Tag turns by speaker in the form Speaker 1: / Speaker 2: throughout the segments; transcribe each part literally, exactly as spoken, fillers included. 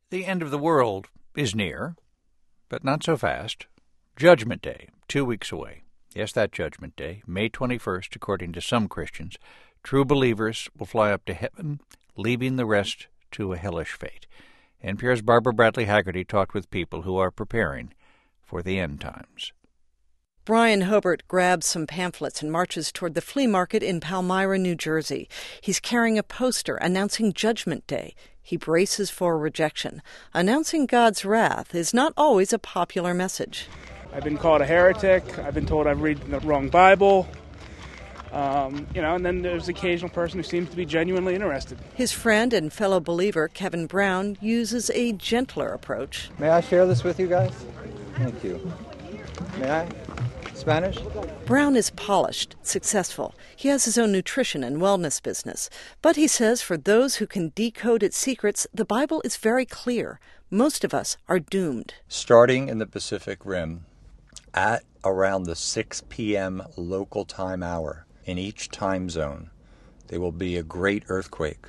Speaker 1: The end of the world is near, but not so fast. Judgment Day, two weeks away. Yes, that Judgment Day, May twenty-first, according to some Christians. True believers will fly up to heaven, leaving the rest to a hellish fate. N P R's Barbara Bradley Haggerty talked with people who are preparing for the end times.
Speaker 2: Brian Hobart grabs some pamphlets and marches toward the flea market in Palmyra, New Jersey. He's carrying a poster announcing Judgment Day. He braces for rejection. Announcing God's wrath is not always a popular message.
Speaker 3: I've been called a heretic. I've been told I've read the wrong Bible. Um, you know, and then there's the occasional person who seems to be genuinely interested.
Speaker 2: His friend and fellow believer, Kevin Brown, uses a gentler approach.
Speaker 4: May I share this with you guys? Thank you. May I? Spanish?
Speaker 2: Brown is polished, successful. He has his own nutrition and wellness business. But he says for those who can decode its secrets, the Bible is very clear. Most of us are doomed.
Speaker 4: Starting in the Pacific Rim at around the six p.m. local time hour in each time zone, there will be a great earthquake,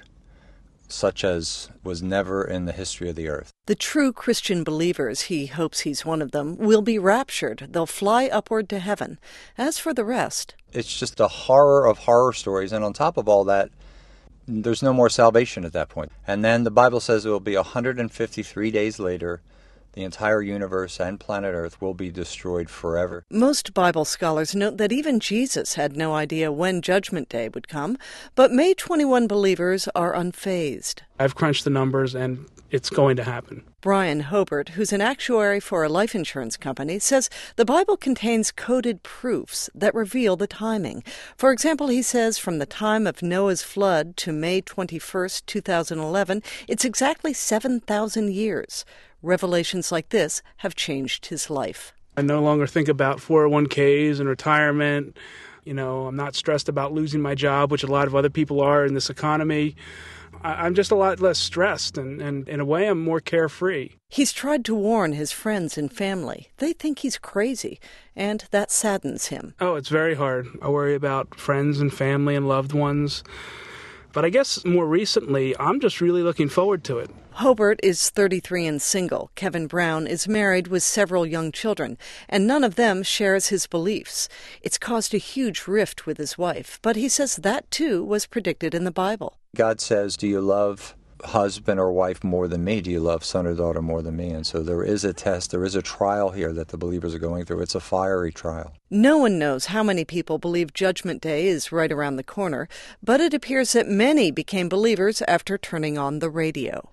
Speaker 4: such as was never in the history of the earth.
Speaker 2: The true Christian believers, he hopes he's one of them, will be raptured. They'll fly upward to heaven. As for the rest...
Speaker 4: It's just a horror of horror stories, and on top of all that, there's no more salvation at that point. And then the Bible says it will be one hundred fifty-three days later, the entire universe and planet Earth will be destroyed forever.
Speaker 2: Most Bible scholars note that even Jesus had no idea when Judgment Day would come, but May twenty-first believers are unfazed.
Speaker 3: I've crunched the numbers, and it's going to happen.
Speaker 2: Brian Hobart, who's an actuary for a life insurance company, says the Bible contains coded proofs that reveal the timing. For example, he says from the time of Noah's flood to May twenty-first, two thousand eleven, it's exactly seven thousand years. Revelations like this have changed his life.
Speaker 3: I no longer think about four oh one k's and retirement. You know, I'm not stressed about losing my job, which a lot of other people are in this economy. I'm just a lot less stressed, and, and in a way I'm more carefree.
Speaker 2: He's tried to warn his friends and family. They think he's crazy, and that saddens him.
Speaker 3: Oh, it's very hard. I worry about friends and family and loved ones. But I guess more recently, I'm just really looking forward to it.
Speaker 2: Hobart is thirty-three and single. Kevin Brown is married with several young children, and none of them shares his beliefs. It's caused a huge rift with his wife, but he says that too was predicted in the Bible.
Speaker 4: God says, do you love husband or wife more than me? Do you love son or daughter more than me? And so there is a test, there is a trial here that the believers are going through. It's a fiery trial.
Speaker 2: No one knows how many people believe Judgment Day is right around the corner, but it appears that many became believers after turning on the radio.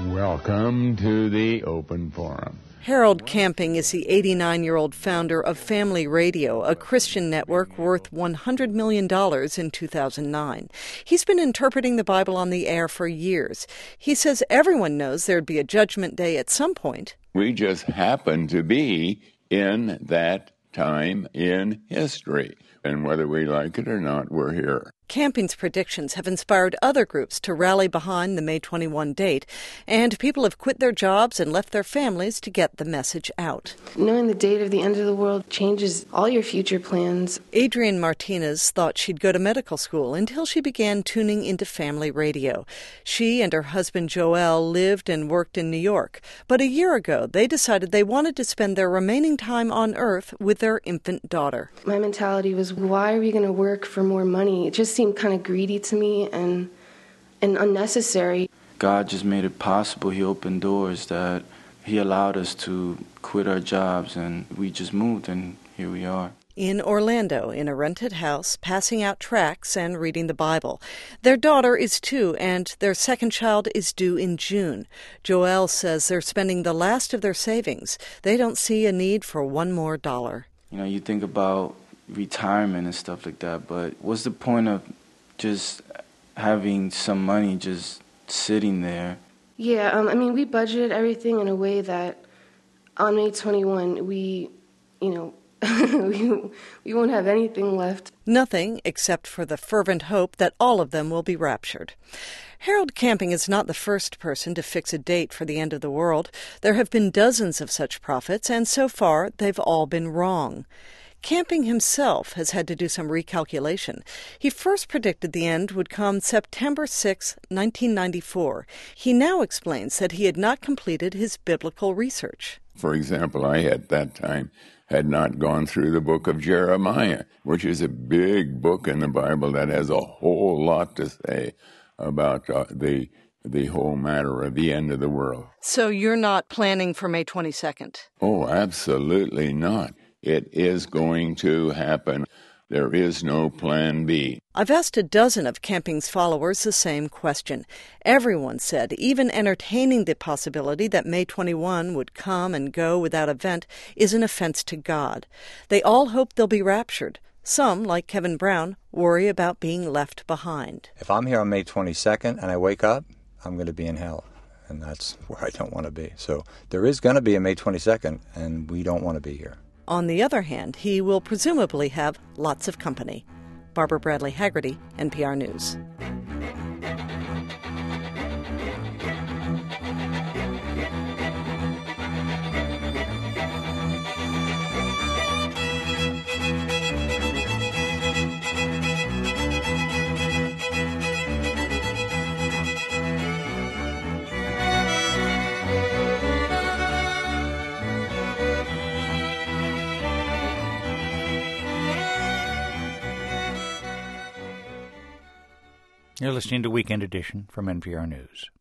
Speaker 5: Welcome to the Open Forum.
Speaker 2: Harold Camping is the eighty-nine-year-old founder of Family Radio, a Christian network worth one hundred million dollars in two thousand nine. He's been interpreting the Bible on the air for years. He says everyone knows there'd be a judgment day at some point.
Speaker 5: We just happen to be in that time in history. And whether we like it or not, we're here.
Speaker 2: Camping's predictions have inspired other groups to rally behind the May twenty-first date, and people have quit their jobs and left their families to get the message out.
Speaker 6: Knowing the date of the end of the world changes all your future plans.
Speaker 2: Adrienne Martinez thought she'd go to medical school until she began tuning into Family Radio. She and her husband Joel lived and worked in New York, but a year ago they decided they wanted to spend their remaining time on Earth with their infant daughter.
Speaker 6: My mentality was, why are we going to work for more money? It just seemed kind of greedy to me and and unnecessary.
Speaker 7: God just made it possible. He opened doors that he allowed us to quit our jobs, and we just moved, and here we are.
Speaker 2: In Orlando, in a rented house, passing out tracts and reading the Bible. Their daughter is two, and their second child is due in June. Joel says they're spending the last of their savings. They don't see a need for one more dollar.
Speaker 7: You know, you think about retirement and stuff like that, but what's the point of just having some money just sitting there?
Speaker 6: Yeah, um, I mean, we budgeted everything in a way that on May twenty-first, we, you know, we, we won't have anything left.
Speaker 2: Nothing except for the fervent hope that all of them will be raptured. Harold Camping is not the first person to fix a date for the end of the world. There have been dozens of such prophets, and so far they've all been wrong. Camping himself has had to do some recalculation. He first predicted the end would come September sixth, nineteen ninety-four. He now explains that he had not completed his biblical research.
Speaker 5: For example, I at that time had not gone through the book of Jeremiah, which is a big book in the Bible that has a whole lot to say about uh, the the whole matter of the end of the world.
Speaker 2: So you're not planning for May twenty-second?
Speaker 5: Oh, absolutely not. It is going to happen. There is no plan B.
Speaker 2: I've asked a dozen of camping's followers the same question. Everyone said even entertaining the possibility that May twenty-first would come and go without event is an offense to God. They all hope they'll be raptured. Some, like Kevin Brown, worry about being left behind.
Speaker 4: If I'm here on May twenty-second and I wake up, I'm going to be in hell, and that's where I don't want to be. So there is going to be a May twenty-second, and we don't want to be here.
Speaker 2: On the other hand, he will presumably have lots of company. Barbara Bradley Haggerty, N P R News.
Speaker 1: You're listening to Weekend Edition from N P R News.